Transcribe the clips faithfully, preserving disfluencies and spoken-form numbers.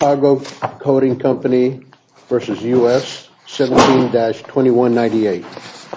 Chicago Coating Company versus U S seventeen dash twenty-one ninety-eight.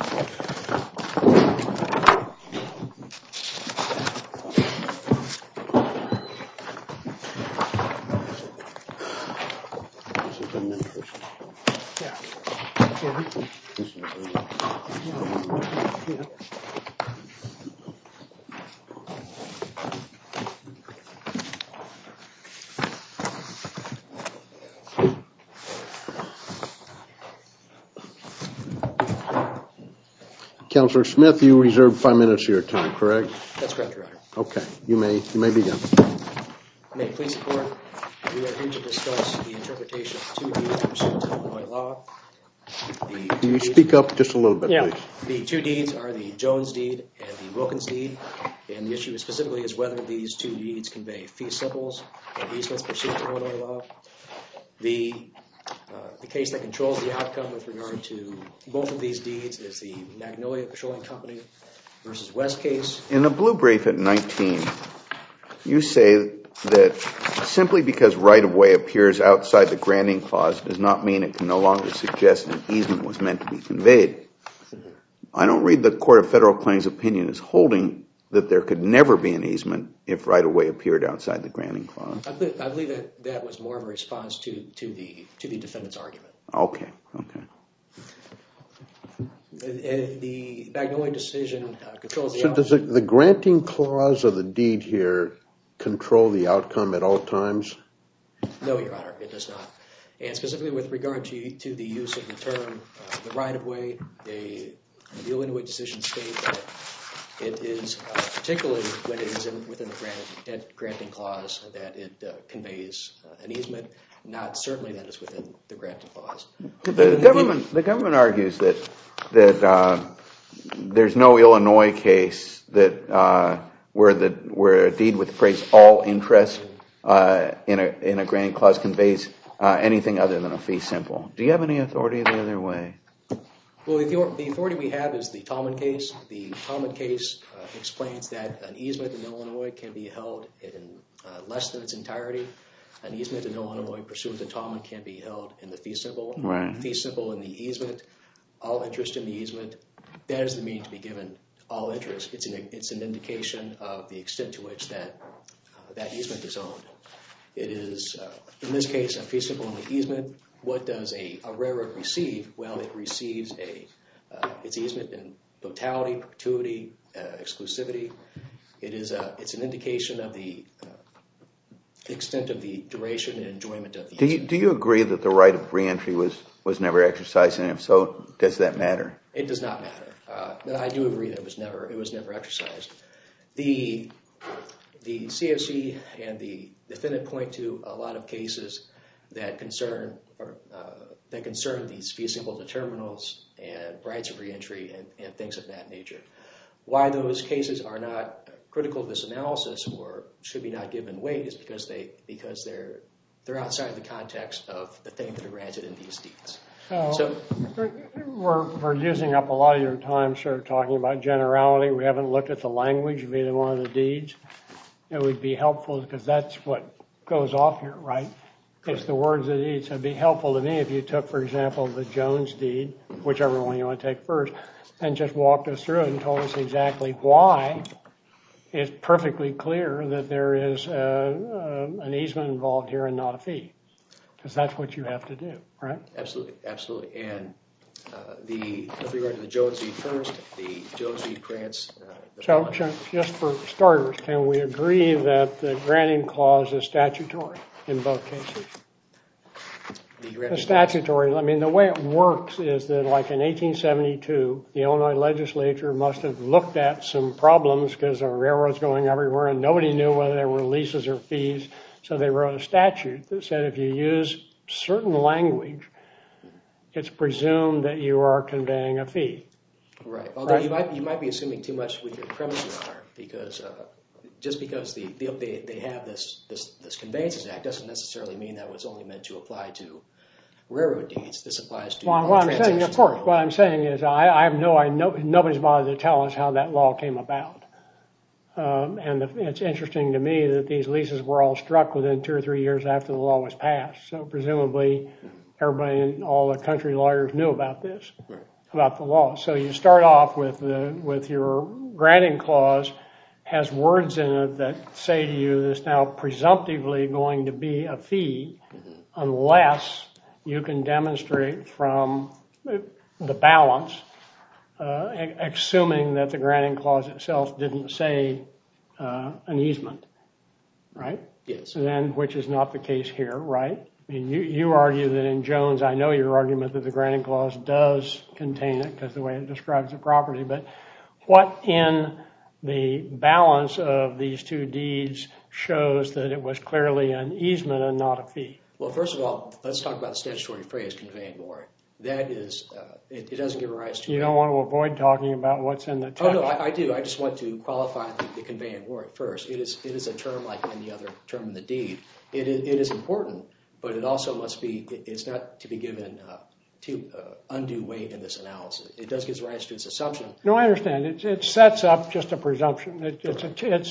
Counselor Smith, you reserved five minutes of your time, correct? That's correct, Your Honor. Okay, you may you may begin. May it please the Court, we are here to discuss the interpretation of two deeds pursuant to Illinois law. Can you speak up just a little bit, yeah. please? The two deeds are the Jones deed and the Wilkins deed, and the issue specifically is whether these two deeds convey fee simples and easements pursuant to Illinois law. The Uh, the case that controls the outcome with regard to both of these deeds is the Magnolia Petroleum Company versus West case. In the blue brief at nineteen, you say that simply because right-of-way appears outside the granting clause does not mean it can no longer suggest an easement was meant to be conveyed. I don't read the Court of Federal Claims opinion as holding that there could never be an easement if right-of-way appeared outside the granting clause. I believe, I believe that that was more of a response to, to the to the defendant's argument. Okay, okay. The, the Magnolia decision uh, controls the So outcome. does the, the granting clause of the deed here control the outcome at all times? No, Your Honor, it does not. And specifically with regard to, to the use of the term uh, the right-of-way, the, the Illinois decision states that it is, uh, particularly when it is in, within the grant, granting clause, that it uh, conveys uh, an easement, not certainly that it's within the granting clause. The, the government the government argues that that uh, there's no Illinois case that uh, where the where a deed with the phrase "all interest" uh, in a in a granting clause conveys uh, anything other than a fee simple. Do you have any authority the other way? Well, the authority we have is the Tallman case. The Tallman case uh, explains that an easement in Illinois can be held in uh, less than its entirety. An easement in Illinois pursuant to Tallman can be held in the fee simple. Right. Fee simple in the easement, all interest in the easement. That is the meaning to be given all interest. It's an, it's an indication of the extent to which that uh, that easement is owned. It is, uh, in this case, a fee simple in the easement. What does a, a railroad receive? Well, it receives a uh, its easement in totality, perpetuity, uh, exclusivity. It is a, it's an indication of the uh, extent of the duration and enjoyment of the do easement. you, do you agree that the right of reentry was, was never exercised, and if so, does that matter? It does not matter. Uh, but I do agree that it was never it was never exercised. The the C F C and the defendant point to a lot of cases that concern or uh, that concern these fee simple determinals and rights of reentry and, and things of that nature. Why those cases are not critical of this analysis or should be not given weight is because they because they're they're outside the context of the thing that are granted in these deeds. So, So we're, we're using up a lot of your time sort of talking about generality. We haven't looked at the language of either one of the deeds. It would be helpful because that's what goes off here, right? It's the words of the deed. So it'd be helpful to me if you took, for example, the Jones deed, whichever one you want to take first, and just walked us through it and told us exactly why it's perfectly clear that there is uh, uh, an easement involved here and not a fee. Because that's what you have to do, right? Absolutely, absolutely. And uh, the with regard to the Jones deed first, the Jones deed grants. Uh, the So, following. just for starters, can we agree that the granting clause is statutory in both cases? The, The granting statutory, I mean, the way it works is that, like in eighteen seventy-two, the Illinois legislature must have looked at some problems because the railroads going everywhere and nobody knew whether there were leases or fees. So they wrote a statute that said if you use certain language, it's presumed that you are conveying a fee. Right. Although right? you might you might be assuming too much with your premise, Your Honor, because uh, just because the, the they they have this this this Conveyances Act doesn't necessarily mean that was only meant to apply to railroad deeds. This applies to well, all what I'm saying, transactions. of course, what I'm saying is I, I have no, I know nobody's bothered to tell us how that law came about. Um, and the, it's interesting to me that these leases were all struck within two or three years after the law was passed. So presumably everybody and all the country lawyers knew about this, Right. about the law. So you start off with the, with your granting clause has words in it that say to you there's now presumptively going to be a fee mm-hmm. unless you can demonstrate from the balance, uh, assuming that the granting clause itself didn't say uh, an easement, right? Yes. And then, which is not the case here, right? I mean, you, you argue that in Jones, I know your argument that the granting clause does contain it because the way it describes the property, but what in the balance of these two deeds shows that it was clearly an easement and not a fee? Well, first of all, let's talk about the statutory phrase conveying warrant. That is, uh, it, it doesn't give rise to... You don't want to avoid talking about what's in the text? Oh, no, I, I do. I just want to qualify the, the conveying warrant first. It is it is a term like any other term in the deed. It is, it is important, but it also must be, it, it's not to be given uh, to uh, undue weight in this analysis. It does give rise to its assumption. No, I understand. It, it sets up just a presumption. It, it's a, it's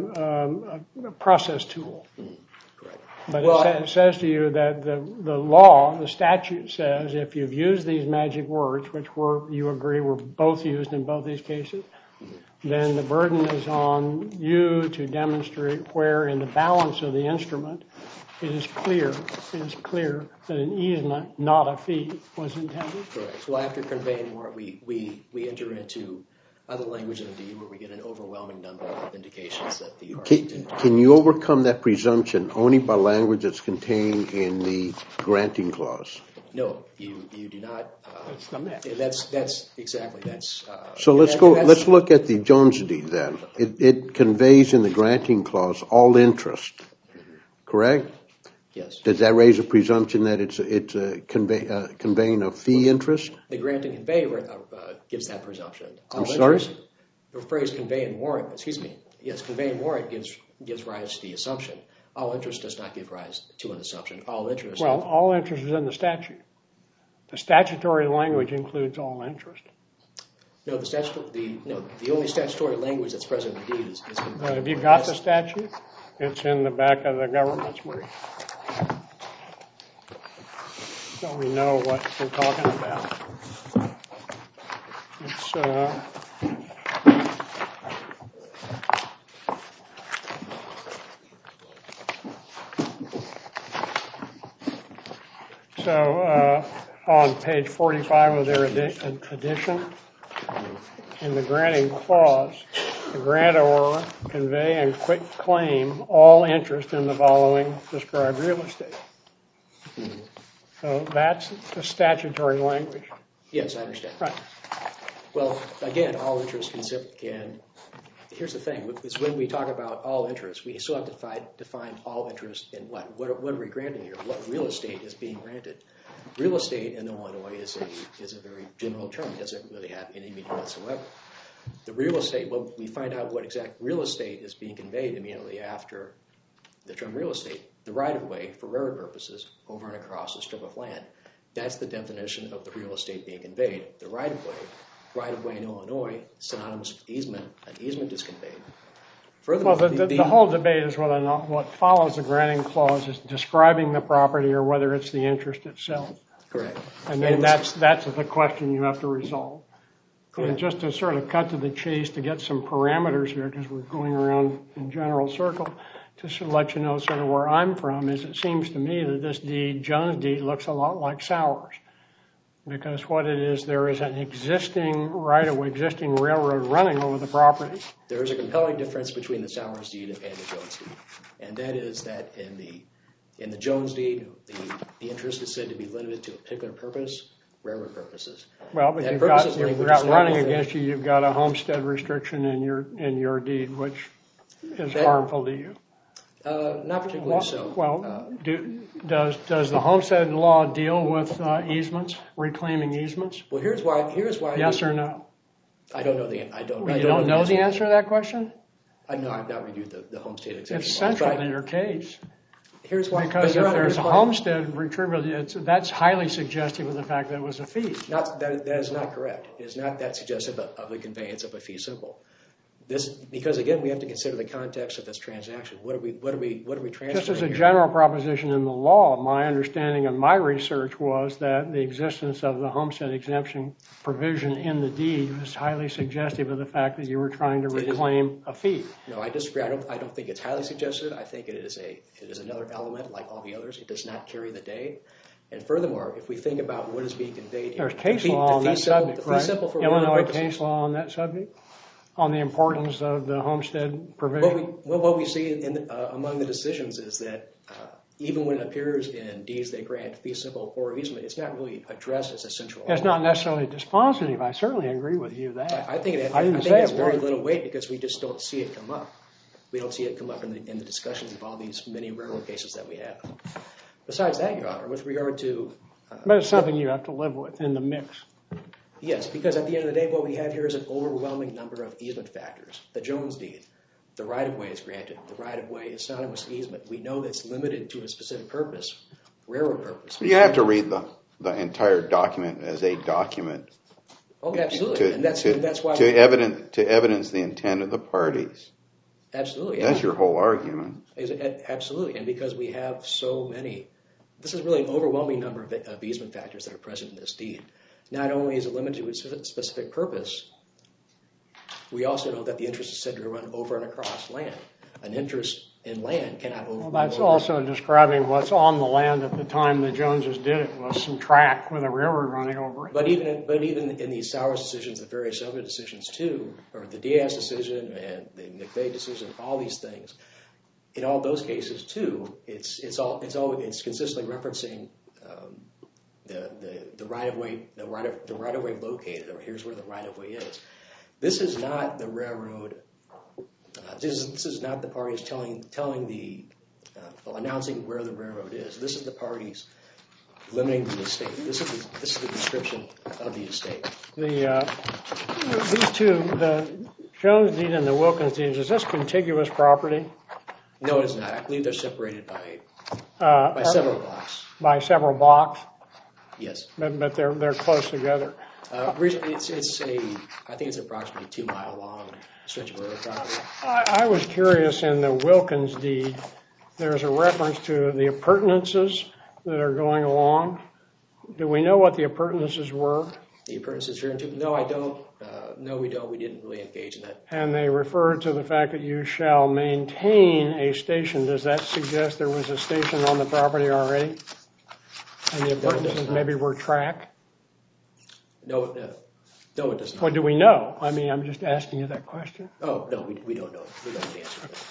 a, um, a process tool. Mm-hmm. Correct. But well, it, sa- it says to you that the, the law, the statute says, if you've used these magic words, which were, you agree were both used in both these cases, mm-hmm. then the burden is on you to demonstrate where in the balance of the instrument it is clear, it is clear that an easement, not a fee, was intended. Correct. Well, after conveying warrant, we, we, we enter into other language in the deed where we get an overwhelming number of indications that the party can, can you overcome that presumption only by language that's contained in the granting clause? No, you you do not. Uh, that's the myth. That's that's exactly that's. Uh, so let's that, go. Let's look at the Jones deed then. It, it conveys in the granting clause all interest, mm-hmm. correct? Yes. Does that raise a presumption that it's it's a convey, uh, conveying a fee interest? The granting convey uh, uh, gives that presumption. All I'm sorry. Interest, the phrase convey and warrant. Excuse me. Yes, convey and warrant gives gives rise to the assumption. All interest does not give rise to an assumption. All interest. Well, all interest is in the statute. The statutory language includes all interest. No, the statute. The no. The only statutory language that's present in the deed is. is uh, have you got the statute? It's in the back of the government's brief. So we know what we're talking about. It's uh, so uh, on page forty-five of their edi- edition, in the granting clause, the grantor convey and quit claim all interest in the following described real estate. Mm-hmm. So that's the statutory language. Yes, I understand. Right. Well, again, all interest can, can here's the thing, is when we talk about all interest, we still have to define, define all interest in what? What are, what are we granting here? What real estate is being granted? Real estate in Illinois is a is a very general term. It doesn't really have any meaning whatsoever. The real estate, well, we find out what exact real estate is being conveyed immediately after the term real estate. The right-of-way, for railroad purposes, over and across a strip of land. That's the definition of the real estate being conveyed. The right-of-way, right-of-way in Illinois, synonymous with easement, an easement is conveyed. Furthermore, well, the, the, the, the whole debate is whether or not what follows the granting clause is describing the property or whether it's the interest itself. Correct. And then and that's that's the question you have to resolve. Correct. And just to sort of cut to the chase to get some parameters here, because we're going around in general circle, just to let you know sort of where I'm from, is it seems to me that this deed, Jones deed, looks a lot like Sowers. Because what it is, there is an existing right-of-way, existing railroad running over the property. There is a compelling difference between the Sowers deed and the Jones deed. And that is that in the in the Jones deed, the, the interest is said to be limited to a particular purpose, railroad purposes. Well, but that you've got, you've got running against you, you've got a homestead restriction in your in your deed, which is that, harmful to you. Uh, not particularly well, so. Well, uh, do, does does the homestead law deal with uh, easements, reclaiming easements? Well, here's why. Here's why. Yes or no? I don't know the. I don't. Well, I you don't, don't know, know the the answer to that question? I know. I've not reviewed the, the homestead exemption. It's central laws, to your case. Here's why. Because if there's a homestead retrieval, it's, that's highly suggestive of the fact that it was a fee. Not that. That is not correct. It is not that suggestive of, of the conveyance of a fee simple. This, because again, we have to consider the context of this transaction. What are we, what are we, what are we transferring? Just as a here? general proposition in the law, my understanding of my research was that the existence of the homestead exemption provision in the deed was highly suggestive of the fact that you were trying to reclaim a fee. No, I disagree. I don't, I don't think it's highly suggestive. I think it is a, it is another element like all the others. It does not carry the day. And furthermore, if we think about what is being conveyed here, There's case the fee, law on the fee that simple, subject, the fee right? simple for Illinois purposes. case law on that subject? On the importance of the homestead What we, provision? well, what we see in, uh, among the decisions is that uh, even when it appears in deeds that grant fee simple or easement, it's not really addressed as a central It's element. not necessarily dispositive. I certainly agree with you that. I, I think it, I I, didn't think say it's it very was. little weight because we just don't see it come up. We don't see it come up in the, in the discussions of all these many railroad cases that we have. Besides that, Your Honor, with regard to... Uh, But it's something you have to live with in the mix. Yes, because at the end of the day, what we have here is an overwhelming number of easement factors. The Jones deed, the right-of-way is granted. The right-of-way is synonymous with easement. We know that's limited to a specific purpose, railroad purpose. You have to read the, the entire document as a document. Oh, absolutely. To, and that's, to, and that's why... to, evidence, to evidence the intent of the parties. Absolutely. That's your whole argument. Is it, absolutely. And because we have so many... This is really an overwhelming number of, of easement factors that are present in this deed. Not only is it limited to a specific purpose, we also know that the interest is said to run over and across land. An interest in land cannot over. Well, that's over. also describing what's on the land at the time the Joneses did it was some track with a railroad running over it. But even in, but even in these Sowers decisions, the various other decisions too, or the Diaz decision and the McVeigh decision, all these things, in all those cases too, it's it's all it's all it's consistently referencing. Um, The, the, the right-of-way, the right of the right-of-way located, or here's where the right-of-way is. This is not the railroad. Uh, this is this is not the parties telling telling the uh, announcing where the railroad is. This is the parties limiting the estate. This is the, this is the description of the estate. The uh, these two, the Jones deed and the Wilkins deed, is this contiguous property? No, it is not. I believe they're separated by Uh, by several blocks. By several blocks, Yes. but, but they're they're close together. Uh, originally, it's it's a I think it's approximately two mile long stretch of railroad property. I, I was curious in the Wilkins deed, there's a reference to the appurtenances that are going along. Do we know what the appurtenances were? The appurtenances here into no, I don't. Uh, no, we don't. We didn't really engage in that. And they refer to the fact that you shall maintain a station. Does that suggest there was a station on the property already? And the appurtenances maybe were track? No, no, no, it does not. What do we know? I mean, I'm just asking you that question. Oh no, we we don't know. We don't know the answer to that.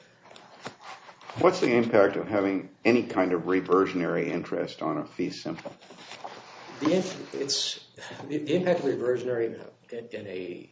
What's the impact of having any kind of reversionary interest on a fee simple? The it's the, the impact of reversionary in, in a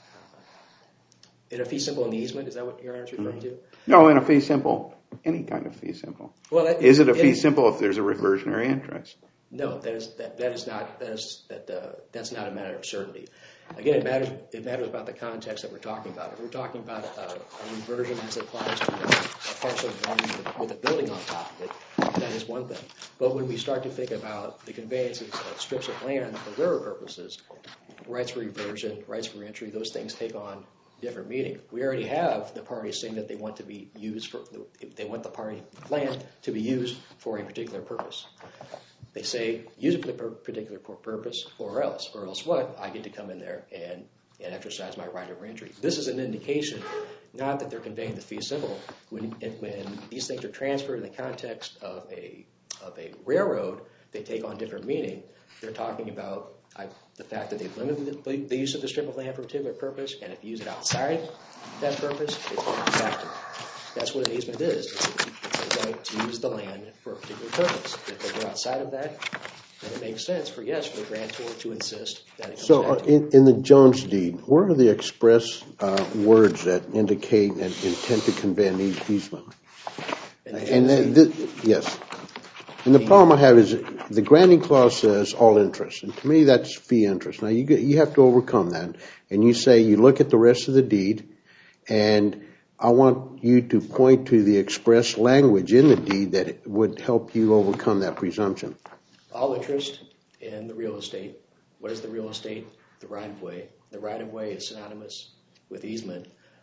in a fee simple in the easement. Is that what your answer is referring to? No, in a fee simple, any kind of fee simple. Well, that, is it a fee in, simple if there's a reversionary interest? No, that is that, that is not that is that uh, that's not a matter of certainty. Again, it matters. It matters about the context that we're talking about. If we're talking about a, a reversion as it applies to a, a parcel of land with, with a building on top of it, that is one thing. But when we start to think about the conveyance of strips of land for railroad purposes, rights for reversion, rights for entry, those things take on different meaning. We already have the parties saying that they want to be used for. They want the party land to be used for a particular purpose. They say, use it for the particular purpose, or else. Or else what? I get to come in there and, and exercise my right of reentry. This is an indication, not that they're conveying the fee simple. When, when these things are transferred in the context of a, of a railroad, they take on different meaning. They're talking about I, the fact that they've limited the, the use of the strip of land for a particular purpose, and if you use it outside that purpose, it's going to be back to them. That's what an easement is. It's a, it's a right to use the land for a particular purpose. If they go outside of that, then it makes sense for, yes, for the grantor to insist that it comes So back uh, to them. in, in the Jones deed, where are the express uh, words that indicate an intent to convey an eas- easement? And the And Jones then, deed- th- yes. And the problem I have is the granting clause says all interest. And to me, that's fee interest. Now, you get, you have to overcome that. And you say you look at the rest of the deed, and I want you to point to the express language in the deed that would help you overcome that presumption. all interest in the real estate. What is the real estate? The right-of-way. The right-of-way is synonymous with easement.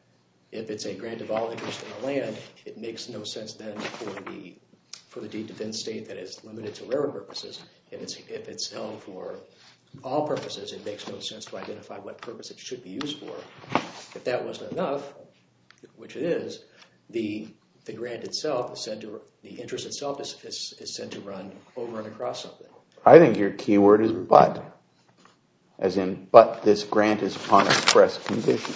if it's a grant of all interest in the land, it makes no sense then for the for the deed to then state that it's limited to railroad purposes. If it's if it's held for all purposes, it makes no sense to identify what purpose it should be used for. If that wasn't enough, which it is, the the grant itself is said to the interest itself is, is, is said to run over and across something. I think your key word is but, as in, but this grant is upon express conditions.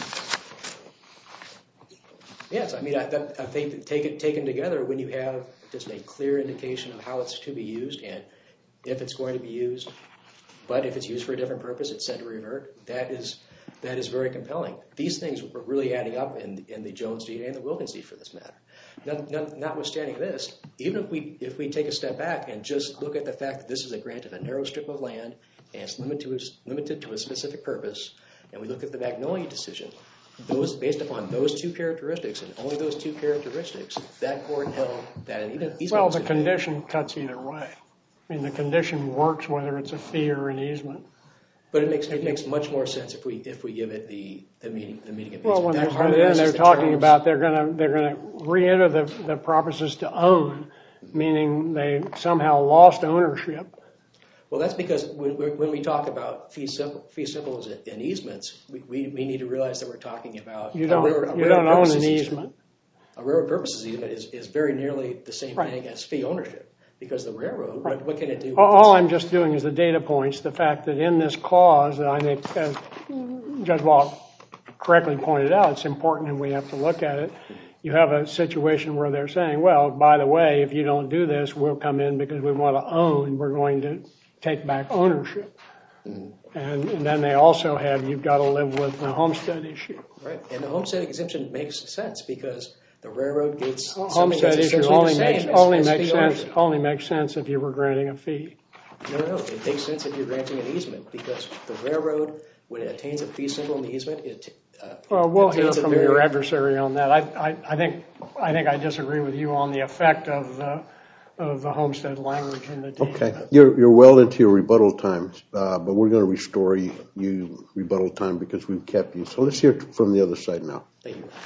Yes, I mean, I, that, I think taken taken together, when you have just a clear indication of how it's to be used and if it's going to be used, but if it's used for a different purpose, it's said to revert. That is that is very compelling. These things are really adding up in in the Jones deed and the Wilkins deed, for this matter. Not, not, notwithstanding this, even if we if we take a step back and just look at the fact that this is a grant of a narrow strip of land and it's limited to a, limited to a specific purpose, and we look at the Magnolia decision, those based upon those two characteristics and only those two characteristics, that court held that an even easement. Well, the condition cuts either way. I mean, the condition works whether it's a fee or an easement. But it makes it makes much more sense if we if we give it the the meaning the meaning of well, easement. when That they're, harmonizes they're the talking terms. about they're going to they're going to re-enter the the purposes to own, meaning they somehow lost ownership. Well, that's because when, when we talk about fee simple fee simples and easements, we, we, we need to realize that we're talking about You don't a railroad, a you don't railroad own purposes an easement. easement. A railroad purposes easement is, is very nearly the same Right. thing as fee ownership, because the railroad, Right. what, what can it do? All, all I'm just doing is the data points. The fact that in this clause, that I think, as Judge Walt correctly pointed out, it's important and we have to look at it. You have a situation where they're saying, well, by the way, if you don't do this, we'll come in because we want to own. We're going to take back ownership. Mm-hmm. And, and then they also have, you've got to live with the homestead issue. Right, and the homestead exemption makes sense because the railroad gets homestead issue only makes only makes sense only makes sense if you were granting a fee. No, no, no. It makes sense if you're granting an easement because the railroad, when it attains a fee simple in the easement, it. Uh, well, we'll it hear from very, your adversary on that. I, I, I think I think I disagree with you on the effect of the of the homestead language in the deed. Okay, you're you're well into your rebuttal time, uh, but we're going to restore you, you rebuttal time because we've kept you. So let's hear from the other side now. Thank you.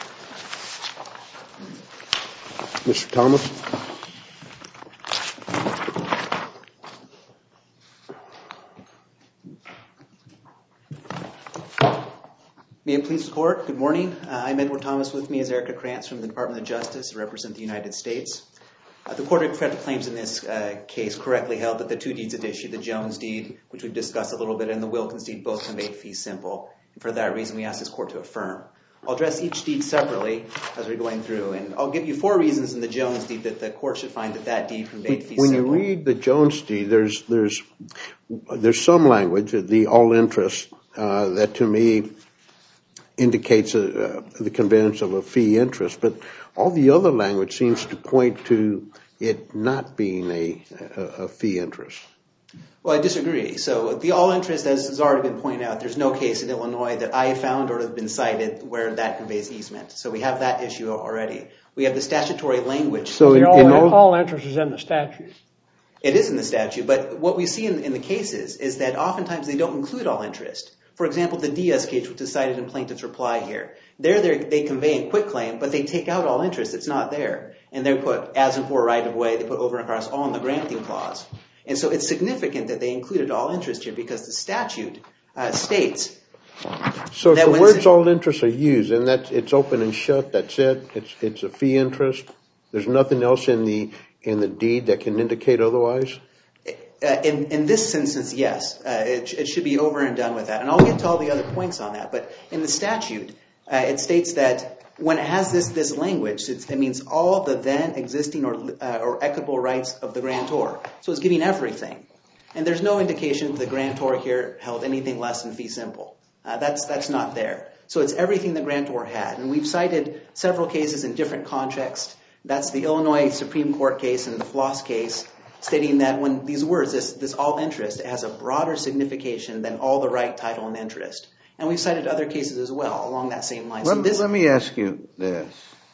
Mister Thomas? May it please the Court, good morning. Uh, I'm Edward Thomas. With me is Erica Krantz from the Department of Justice. I represent the United States. Uh, the Court of Federal Claims in this uh, case correctly held that the two deeds at issue, the Jones deed, which we've discussed a little bit, and the Wilkins deed both conveyed fee simple. And for that reason, we ask this Court to affirm. I'll address each deed separately as we're going through, and I'll give you four reasons in the Jones deed that the Court should find that that deed conveyed fee when simple. When you read the Jones deed, there's there's there's some language, the all interest, uh, that to me indicates a, uh, the conveyance of a fee interest, but all the other language seems to point to it not being a, a, a fee interest. Well, I disagree. So the all interest, as has already been pointed out, there's no case in Illinois that I found or have been cited where that conveys easement. So we have that issue already. We have the statutory language. So the in, all, in all, all interest is in the statute. It is in the statute, but what we see in, in the cases is that oftentimes they don't include all interest. For example, the Diaz case, which is cited in plaintiff's reply here. There they convey in quitclaim, but they take out all interest. It's not there. And they put as and for right of way, they put over and across all in the granting clause. And so it's significant that they included all interest here because the statute uh, states. So that if the words it, all interest are used, and that's it's open and shut, that's it. It's it's a fee interest. There's nothing else in the in the deed that can indicate otherwise. Uh, in, in this instance, yes. Uh, it, it should be over and done with that. And I'll get to all the other points on that. But in the statute, uh, it states that when it has this this language, it's, it means all the then existing or uh, or equitable rights of the grantor. So it's giving everything. And there's no indication that the grantor here held anything less than fee simple. Uh, that's that's not there. So it's everything the grantor had. And we've cited several cases in different contexts. That's the Illinois Supreme Court case and the Floss case, stating that when these words, this, this all interest, it has a broader signification than all the right, title, and interest. And we've cited other cases as well along that same line. Let, so this, let me ask you this.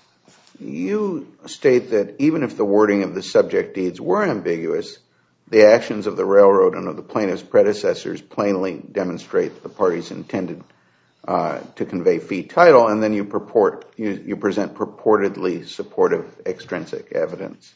You state that even if the wording of the subject deeds were ambiguous, the actions of the railroad and of the plaintiff's predecessors plainly demonstrate the parties intended uh, to convey fee title, and then you purport you, you present purportedly supportive extrinsic evidence.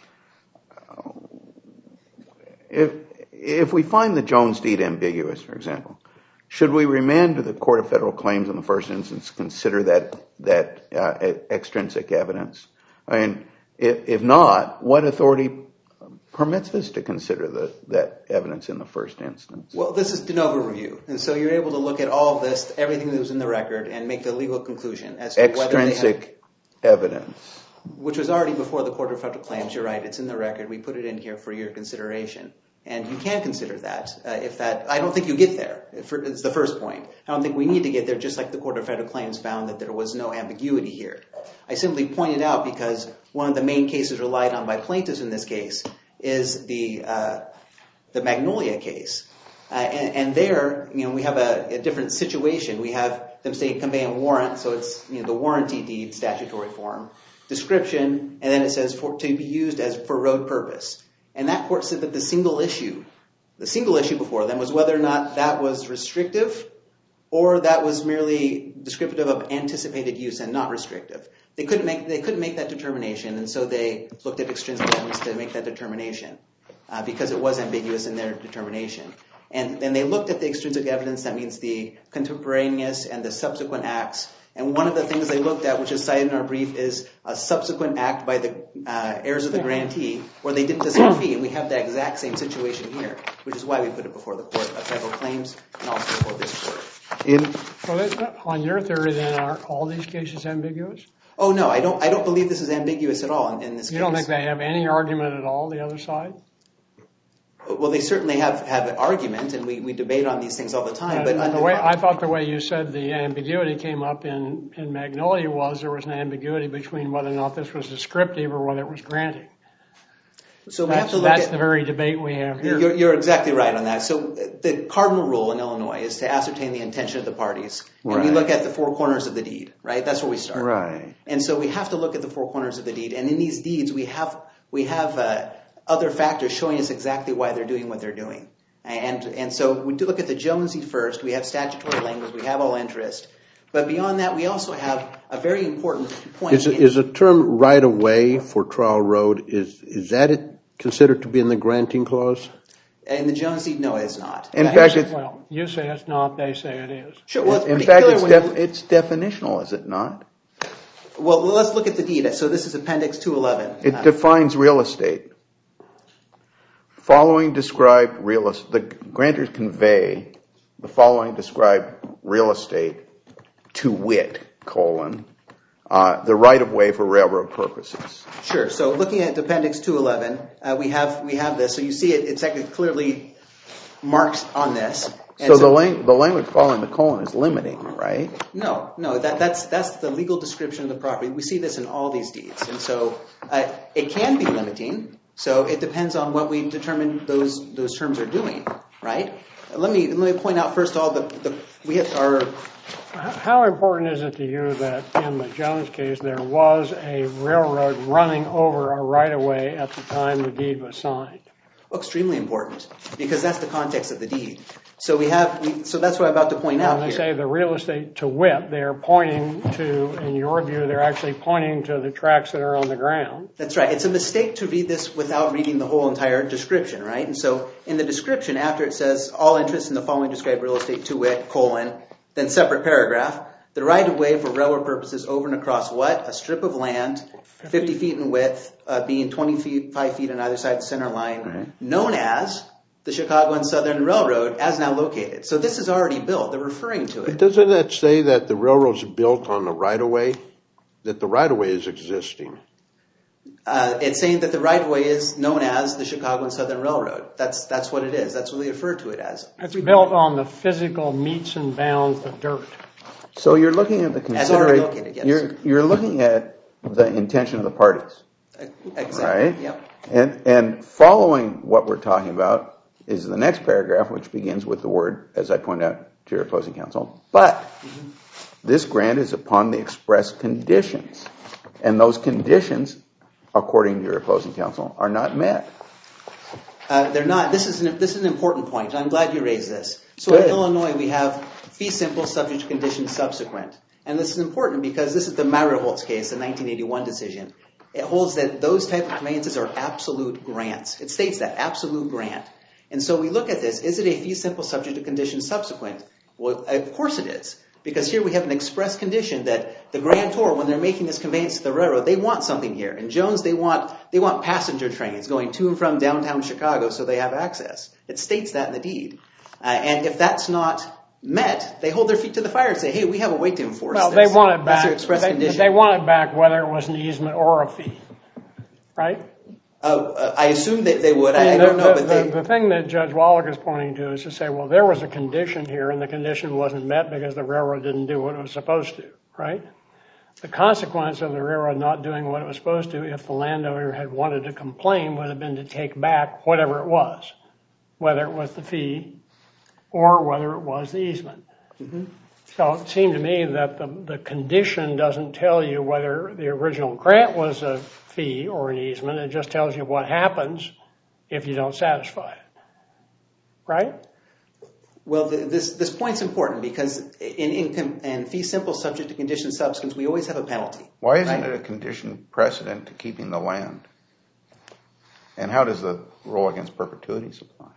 If if we find the Jones deed ambiguous, for example, should we remand to the Court of Federal Claims in the first instance to consider that that uh, extrinsic evidence? I mean, if, if not, what authority permits us to consider the, that evidence in the first instance? Well, this is de novo review, and so you're able to look at all of this, everything that was in the record, and make a legal conclusion as to extrinsic whether they have, evidence, which was already before the Court of Federal Claims. You're right; it's in the record. We put it in here for your consideration, and you can consider that. Uh, if that, I don't think you get there. It's the first point. I don't think we need to get there. Just like the Court of Federal Claims found that there was no ambiguity here. I simply pointed out because one of the main cases relied on by plaintiffs in this case is the uh, the Magnolia case, uh, and, and there, you know, we have a, a different situation. We have them saying conveying warrant, so it's you know the warranty deed statutory form description, and then it says for to be used as for road purpose. And that court said that the single issue, the single issue before them was whether or not that was restrictive or that was merely descriptive of anticipated use and not restrictive. They couldn't make they couldn't make that determination, and so they looked at extrinsic evidence to make that determination uh, because it was ambiguous in their determination. And then they looked at the extrinsic evidence, that means the contemporaneous and the subsequent acts. And one of the things they looked at, which is cited in our brief, is a subsequent act by the uh, heirs of the grantee where they didn't discount fee. And we have the exact same situation here, which is why we put it before the Court of Federal Claims and also before this Court. In, well, on your theory, then, are all these cases ambiguous? Oh, no, I don't I don't believe this is ambiguous at all in, in this case. You don't think they have any argument at all, the other side? Well, they certainly have, have an argument, and we, we debate on these things all the time. But but the way I thought the way you said the ambiguity came up in, in Magnolia was there was an ambiguity between whether or not this was descriptive or whether it was granting. So we that's, have to look that's at, the very debate we have here. You're, you're exactly right on that. So the cardinal rule in Illinois is to ascertain the intention of the parties. And right. we look at the four corners of the deed, right? That's where we start. Right. And so we have to look at the four corners of the deed. And in these deeds, we have we have uh, other factors showing us exactly why they're doing what they're doing. And and so we do look at the Jones deed first. We have statutory language. We have all interest. But beyond that, we also have a very important point. Is, is the term right of way for Trial Road, is is that it considered to be in the granting clause? In the Jones deed, no, it is not. In That fact, is, it's, Well, you say it's not, they say it is. sure, well, it's in fact, particular it's, when def, you- it's definitional, is it not? Well, let's look at the deed. So this is Appendix two eleven. It Uh, defines real estate. Following described real estate, the grantors convey the following described real estate to wit, colon, uh, the right of way for railroad purposes. Sure. So looking at Appendix two eleven, uh, we have we have this. So you see it, it's actually clearly marked on this. And So, the, lang- the language following the colon is limiting, right? No, no, that, that's that's the legal description of the property. We see this in all these deeds. And so uh, it can be limiting. So it depends on what we determine those those terms are doing, right? Let me let me point out first of all the, the we have our How important is it to you that in the Jones case there was a railroad running over a right-of-way at the time the deed was signed? extremely important because that's the context of the deed. So we have, we, so that's what I'm about to point out When they here. say the real estate to wit, they're pointing to, in your view, they're actually pointing to the tracks that are on the ground. That's right. It's a mistake to read this without reading the whole entire description, right? And so in the description, after it says all interest in the following described real estate to wit, colon, then separate paragraph, the right of way for railroad purposes over and across what? A strip of land, fifty feet in width, uh, being twenty-five feet on either side of the center line, Right. known as the Chicago and Southern Railroad, as now located. So this is already built. They're referring to But it. doesn't that say that the railroad's built on the right-of-way? That the right-of-way is existing? Uh, it's saying that the right of way is known as the Chicago and Southern Railroad. That's that's what it is. That's what they refer to it as. It's built on the physical meets and bounds of dirt. So you're looking at the As already consideration. located, yes. You're you're looking at the intention of the parties, Exactly. right? Yep. And and following what we're talking about is the next paragraph, which begins with the word, as I pointed out to your opposing counsel. But mm-hmm. this grant is upon the express conditions, and those conditions, according to your opposing counsel, are not met. Uh, they're not. This is an, this is an important point. I'm glad you raised this. So Good. in Illinois, we have fee simple, subject to conditions subsequent. And this is important because this is the Meyerholtz case, the nineteen eighty-one decision. It holds that those type of conveyances are absolute grants. It states that, absolute grant. And so we look at this, is it a fee simple, subject to conditions subsequent? Well, of course it is. Because here we have an express condition that the grantor, when they're making this conveyance to the railroad, they want something here. In Jones, they want they want passenger trains going to and from downtown Chicago so they have access. It states that in the deed. Uh, and if that's not met, they hold their feet to the fire and say, hey, we have a way to enforce well, this. they want it back. That's their express they, condition. They want it back whether it was an easement or a fee, right? Uh, uh, I assume that they would. I, I, mean, I don't the, know. the, but they, the, the thing that Judge Wallach is pointing to is to say, well, there was a condition here, and the condition wasn't met because the railroad didn't do what it was supposed to, right? The consequence of the railroad not doing what it was supposed to, if the landowner had wanted to complain, would have been to take back whatever it was, whether it was the fee or whether it was the easement. Mm-hmm. So it seemed to me that the, the condition doesn't tell you whether the original grant was a fee or an easement. It just tells you what happens if you don't satisfy it. Right? Well, the, this this point's important because in, in, in fee simple subject to condition subsequent, we always have a penalty. Why isn't right? it a condition precedent to keeping the land? And how does the rule against perpetuities apply?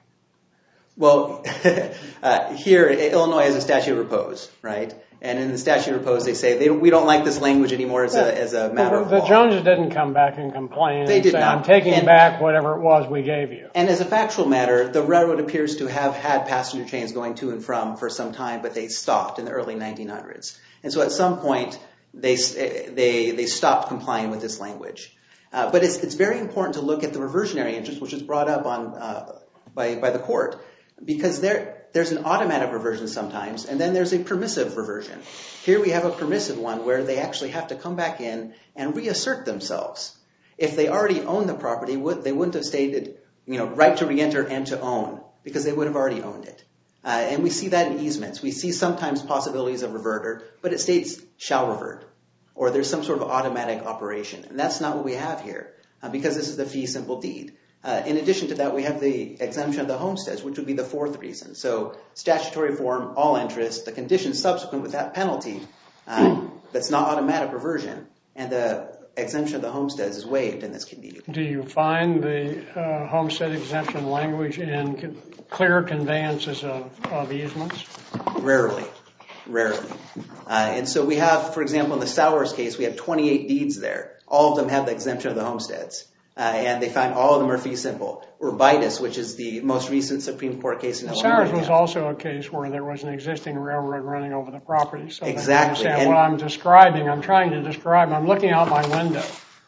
Well, uh, here, Illinois has a statute of repose, right? And in the statute of repose, they say they don't, we don't like this language anymore as, yeah. a, as a matter well, of the law. The Joneses didn't come back and complain they and did say, not. I'm taking and, back whatever it was we gave you. And as a factual matter, the railroad appears to have had passenger trains going to and from for some time, but they stopped in the early nineteen hundreds. And so at some point, they they they stopped complying with this language. Uh, but it's it's very important to look at the reversionary interest, which was brought up on uh, by by the court, because there there's an automatic reversion sometimes, and then there's a permissive reversion. Here we have a permissive one where they actually have to come back in and reassert themselves. If they already own the property, they wouldn't have stated, you know, right to reenter and to own, because they would have already owned it. Uh, and we see that in easements. We see sometimes possibilities of reverter, but it states shall revert, or there's some sort of automatic operation. And that's not what we have here, uh, because this is the fee simple deed. Uh, in addition to that, we have the exemption of the homesteads, which would be the fourth reason. So statutory form, all interest, the condition subsequent with that penalty, uh, that's not automatic reversion, and the exemption of the homesteads is waived in this deed. Do you find the uh, homestead exemption language in con- clear conveyances of, of easements? Rarely. Rarely. Uh, and so we have, for example, in the Sowers case, we have twenty-eight deeds there. All of them have the exemption of the homesteads. Uh, and they find all of them are fee simple. Or Bitus, which is the most recent Supreme Court case in Illinois. Sowers was also a case where there was an existing railroad running over the property. So exactly. And what I'm describing, I'm trying to describe, I'm looking out my window.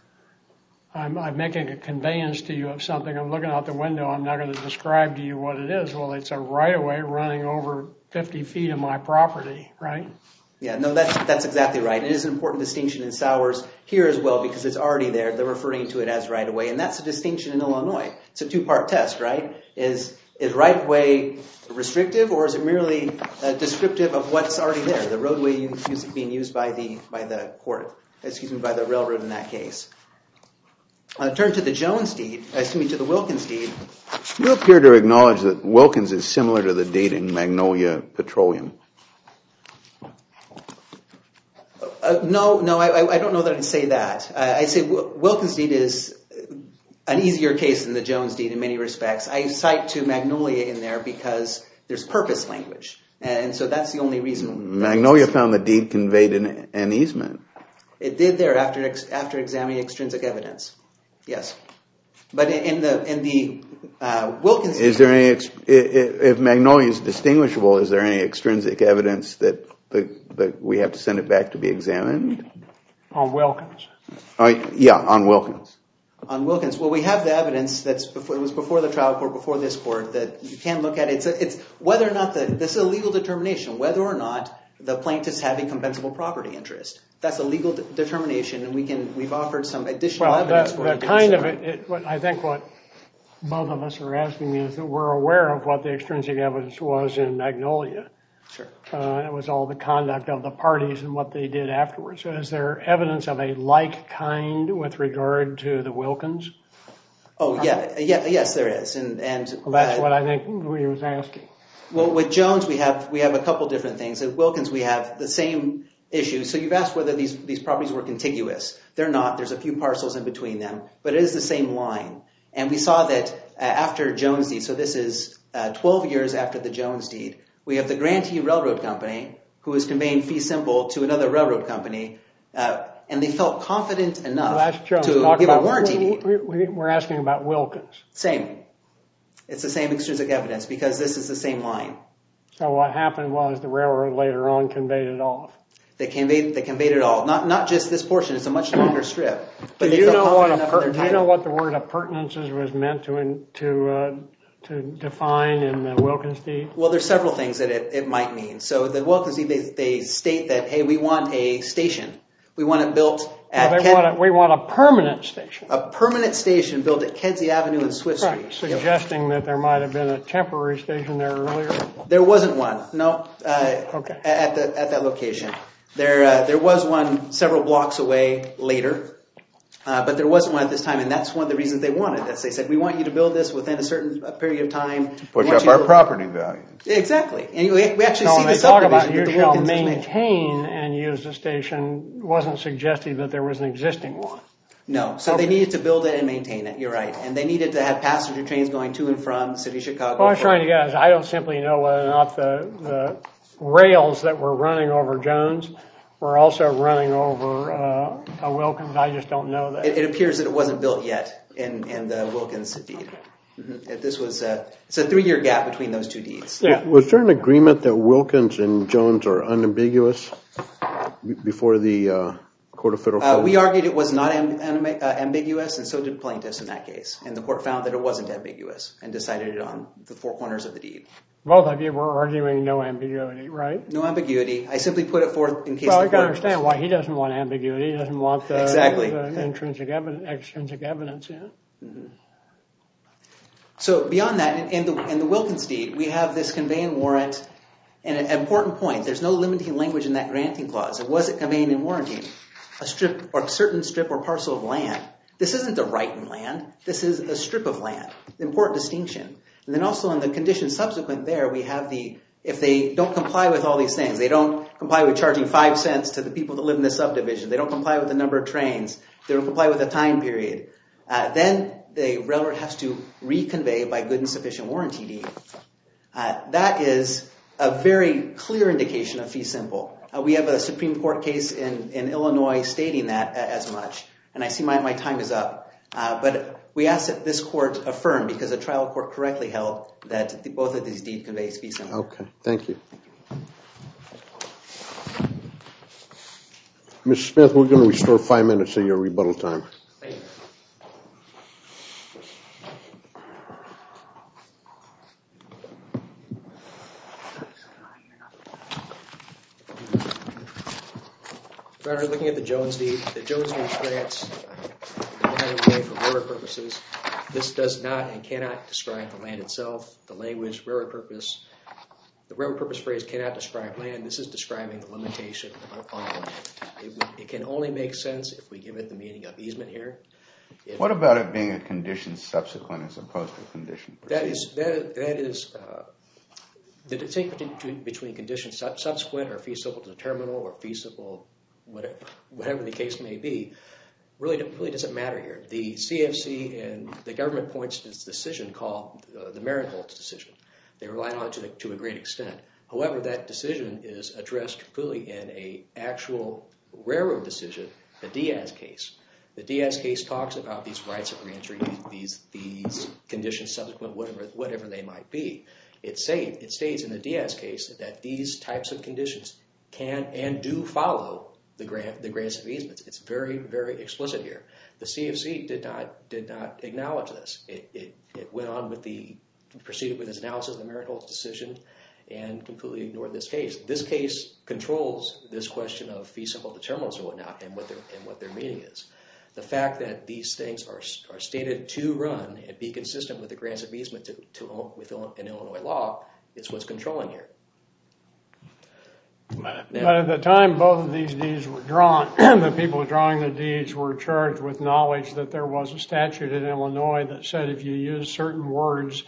I'm, I'm making a conveyance to you of something. I'm looking out the window. I'm not going to describe to you what it is. Well, it's a right-of-way running over fifty feet of my property, right? Yeah, no, that's that's exactly right. It is an important distinction in Sowers here as well because it's already there. They're referring to it as right-of-way, and that's a distinction in Illinois. It's a two-part test, right? Is is right-of-way restrictive, or is it merely uh, descriptive of what's already there? The roadway use, being used by the by the court, excuse me, by the railroad in that case. Uh, turn to the Jones deed, excuse me, to the Wilkins deed. You appear to acknowledge that Wilkins is similar to the deed in Magnolia Petroleum. Uh, no, no, I, I don't know that I'd say that. Uh, I'd say w- Wilkins deed is an easier case than the Jones deed in many respects. I cite to Magnolia in there because there's purpose language, and so that's the only reason. Magnolia found the deed conveyed an, an easement. It did there after ex, after examining extrinsic evidence. Yes, but in, in the in the uh, Wilkins is deed, there any ex, if Magnolia is distinguishable? Is there any extrinsic evidence that the, the we have to send it back to be examined? On Wilkins. Oh, yeah, on Wilkins. On Wilkins, well, we have the evidence that's before, it was before the trial court, before this court, that you can look at it. It's, a, it's whether or not the this is a legal determination, whether or not the plaintiffs have a compensable property interest. That's a legal de- determination, and we can we've offered some additional well, evidence the, for the it. kind of it, it. What I think what both of us are asking is that we're aware of what the extrinsic evidence was in Magnolia. Sure. Uh, it was all the conduct of the parties and what they did afterwards. So is there evidence of a like kind with regard to the Wilkins? Oh, yeah, yeah, yes, there is, and and Well, that's uh, what I think we was asking. Well, with Jones, we have we have a couple different things. At Wilkins, we have the same issue. So you've asked whether these, these properties were contiguous. They're not. There's a few parcels in between them, but it is the same line. And we saw that uh, after Jones deed, so this is uh, twelve years after the Jones deed, we have the Grantee Railroad Company who is conveying fee simple to another railroad company, uh, and they felt confident enough well, to Talk give about, a warranty we, deed. We, we, we're asking about Wilkins. Same. It's the same extrinsic evidence because this is the same line. So what happened was the railroad later on conveyed it off. They conveyed they conveyed it all. Not not just this portion. It's a much longer strip. But do they you felt know what confident a enough in per, their do you title. know what the word appurtenances was meant to in, to uh, to define in the Wilkins deed? Well, there's several things that it, it might mean. So the Wilkins deed, they, they state that, hey, we want a station. We want it built at Well, they Ked- want a, we want a permanent station. a permanent station built at Kedzie Avenue and Swift Right, Street. Yep. suggesting that there might have been a temporary station there earlier. There wasn't one. No. Uh, Okay. At the at that location, there uh, there was one several blocks away later. Uh, but there wasn't one at this time, and that's one of the reasons they wanted this. They said, we want you to build this within a certain period of time. Push We want up you to our build- property values. Exactly. And we, we actually So see when the they talk about subdivision you that the shall Wilkins has made. maintain and use the station, wasn't suggesting that there was an existing one. No. So Okay. they needed to build it and maintain it. You're right. And they needed to have passenger trains going to and from the city of Chicago. What I was for- trying to get at is I don't simply know whether or not the, the rails that were running over Jones were also running over uh, a Wilkins. I just don't know that. It, it appears that it wasn't built yet in, in the Wilkins deed. Mm-hmm. If This was uh, it's a three-year gap between those two deeds. Yeah. Was there an agreement that Wilkins and Jones are unambiguous b- before the uh, Court of Federal Uh, Claims? we argued it was not amb- amb- uh, ambiguous, and so did plaintiffs in that case. And the court found that it wasn't ambiguous and decided it on the four corners of the deed. Both of you were arguing no ambiguity, right? No ambiguity. I simply put it forth in case Well, the I can court... understand why he doesn't want ambiguity. He doesn't want the, Exactly. the intrinsic evidence, extrinsic evidence in it. Mm-hmm. So beyond that, in, in, the, in the Wilkins deed, we have this conveying warrant. And an important point, there's no limiting language in that granting clause. It wasn't conveying and warranting a strip or certain strip or parcel of land. This isn't a right in land. This is a strip of land. Important distinction. And then also in the condition subsequent there, we have the, if they don't comply with all these things, they don't comply with charging five cents to the people that live in the subdivision, they don't comply with the number of trains, they don't comply with the time period, uh, then the railroad has to reconvey by good and sufficient warranty deed. Uh, that is a very clear indication of fee simple. Uh, we have a Supreme Court case in, in Illinois stating that as much. And I see my, my time is up. Uh, but we ask that this court affirm, because the trial court correctly held that the, both of these deeds convey fee simple. Okay, thank you. Mister Smith, we're going to restore five minutes of your rebuttal time. Thank you. Rather, looking at the Jones deed, the Jones deed grants the land of way for railroad purposes. This does not and cannot describe the land itself, the language, railroad purpose. The railroad purpose phrase cannot describe land. This is describing the limitation on the land. It, would, it can only make sense if we give it the meaning of easement here. If What about it being a condition subsequent as opposed to a condition that preceding? is that that is uh, the distinction between condition sub- subsequent or feasible to terminal or feasible, whatever, whatever the case may be, really really doesn't matter here. The C F C and the government points to this decision called uh, the Marienholtz decision. They rely on it to, the, to a great extent. However, that decision is addressed completely in a actual railroad decision, the Diaz case. The Diaz case talks about these rights of reentry, these these conditions subsequent, whatever whatever they might be. It say it states in the Diaz case that these types of conditions can and do follow the grant the grants of easements. It's very very explicit here. The C F C did not did not acknowledge this. It it, it went on with the proceeded with its analysis of the Marienholtz decision and completely ignored this case. This case controls this question of fee simple to terminals or whatnot and what their and what their meaning is. The fact that these things are are stated to run and be consistent with the grants of easement to, to with an Illinois law is what's controlling here. But at the time both of these deeds were drawn, the people drawing the deeds were charged with knowledge that there was a statute in Illinois that said if you use certain words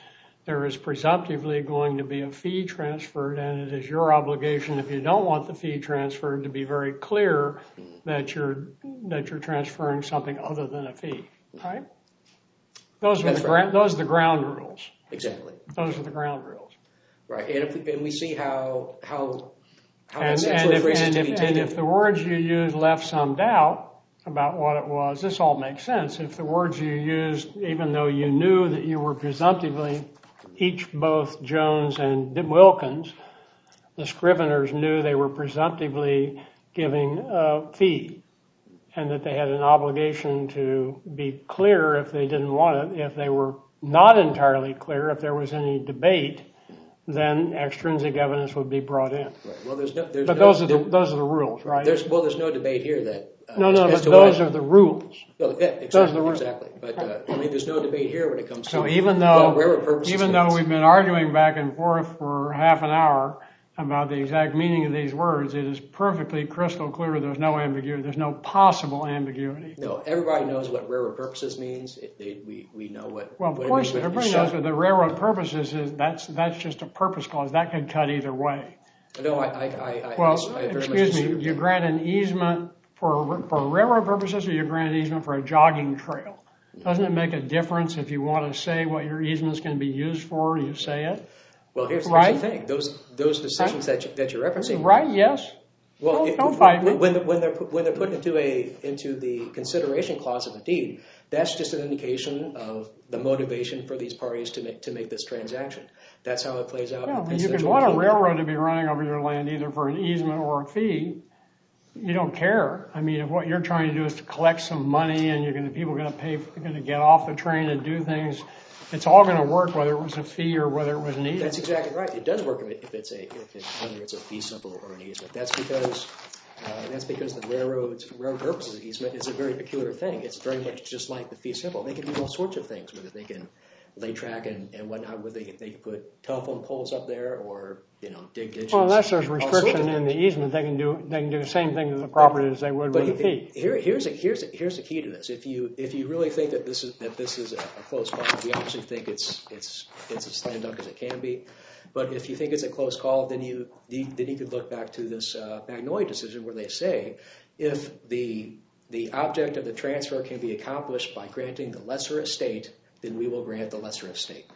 there is presumptively going to be a fee transferred, and it is your obligation, if you don't want the fee transferred, to be very clear that you're that you're transferring something other than a fee, right? Those are the right. those are the ground rules. Exactly. Those are the ground rules. Right, and if we, and we see how how how and, that and, if, phrase is and, to if, be and taken. if the words you use left some doubt about what it was, this all makes sense. If the words you used, even though you knew that you were presumptively each both Jones and Wilkins, the scriveners knew they were presumptively giving a fee, and that they had an obligation to be clear if they didn't want it. If they were not entirely clear, if there was any debate, then extrinsic evidence would be brought in. Right. Well, there's no. There's but no, those are the there, those are the rules, right? There's well, there's no debate here that. Uh, no, no, as, but as to those why, are the rules. No, yeah, exactly, those are the rules. Exactly. But uh, I mean, there's no debate here when it comes to. So even though what even means. though we've been arguing back and forth for half an hour about the exact meaning of these words, it is perfectly crystal clear there's no ambiguity. There's no possible ambiguity. No, everybody knows what railroad purposes means. It, they, we we know what. Well, of what course, it means everybody knows what the railroad purposes is. That's that's just a purpose clause. That could cut either way. No, I I I. Well, I, I very excuse much me. You grant an easement for for railroad purposes, or you grant an easement for a jogging trail. Doesn't it make a difference if you want to say what your easement is going to be used for? You say it. Well, here's, right? here's the thing: those those decisions right. that you, that you're referencing. Right? Yes. Well, don't, it, don't fight me. When, when they're when they're put into a into the consideration clause of a deed, that's just an indication of the motivation for these parties to make to make this transaction. That's how it plays out. Yeah, well, you can want a railroad to be running over your land either for an easement or a fee. You don't care. I mean, if what you're trying to do is to collect some money and you're going to people are going to pay, you're going to get off the train and do things. It's all going to work whether it was a fee or whether it was an easement. That's exactly right. It does work if it's a if it, whether it's a fee simple or an easement. That's because uh, that's because the railroad's railroad purposes easement is a very peculiar thing. It's very much just like the fee simple. They can do all sorts of things with it. They can lay track and, and whatnot. Where they they can put telephone poles up there or you know dig ditches. Well, unless there's restriction in the easement, they can do they can do the same thing to the property as they would but with a fee. Here, here's a, here's a, here's the key to this. If you if you really think that this is that this is a, a close call, we obviously think it's it's it's as slam dunk as it can be. But if you think it's a close call, then you then you could look back to this uh, Magnolia decision where they say if the the object of the transfer can be accomplished by granting the lesser estate, then we will grant the lesser estate.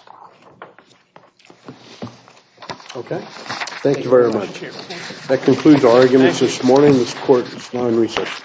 Okay. Thank you very much. That concludes our arguments this morning. This court is now in recess.